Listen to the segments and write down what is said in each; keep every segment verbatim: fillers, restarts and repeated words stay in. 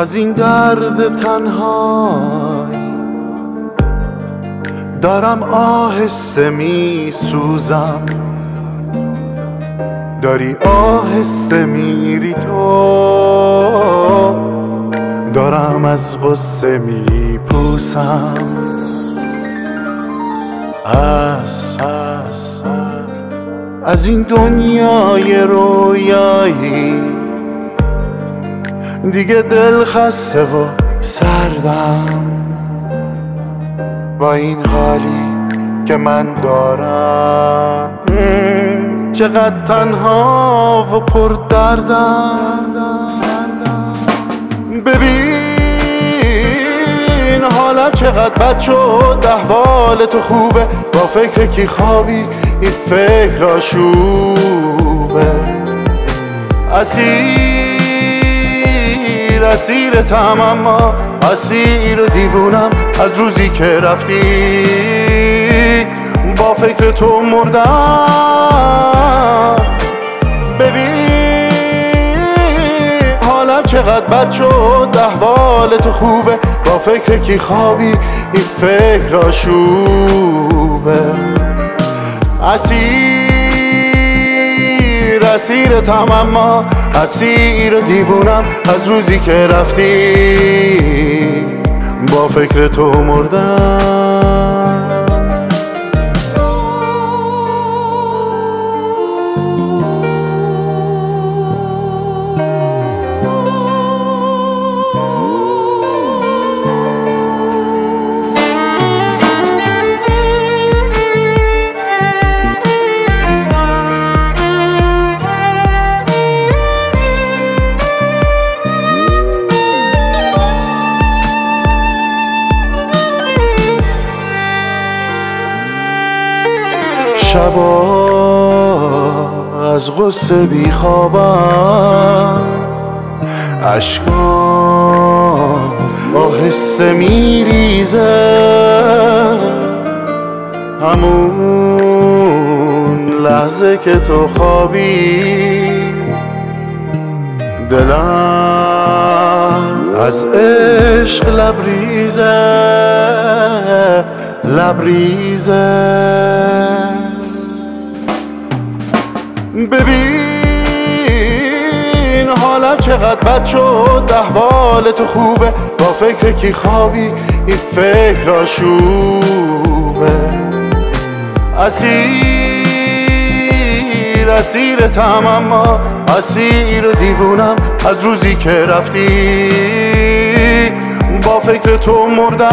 از این درد تنهایی دارم آهسته می سوزم، داری آهسته میری تو، دارم از غصه می پوسم. از از از این دنیای رویایی دیگه دل خسته و سردم، با این حالی که من دارم چقدر تنها و پر دردم. ببین حالم چقدر بد شد، احوال تو خوبه، با فکر کی خوابی این فکر آشوبه. اسیر اسیرتم اما اسیر و دیوونم، از روزی که رفتی با فکر تو مردم. ببین حالم چقدر بد شد، احوال تو خوبه، با فکر کی خوابی این فکر آشوبه. اسیر اسیرتم اما اسیر دیوونم، از روزی که رفتی با فکر تو مردم. شبا از غصه بی خوابم، اشکام آهسته میریزه، همون لحظه که تو خوابی دلم از عشق لبریزه لبریزه. ببین حالم چقدر بد شد، احوال تو خوبه، با فکر کی خوابی این فکر آشوبه. اسیر اسیرتم اما اسیر دیوونم، از روزی که رفتی با فکر تو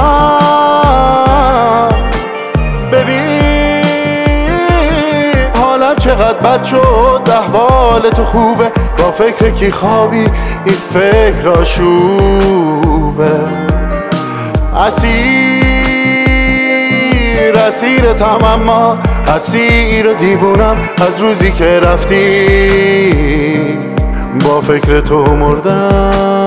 مردم. ببین چقدر بد شد، احوال تو خوبه، با فکر کی خوابی این فکر آشوبه. اسیر اسیرتم اما اسیر دیوونم، از روزی که رفتی با فکر تو مردم.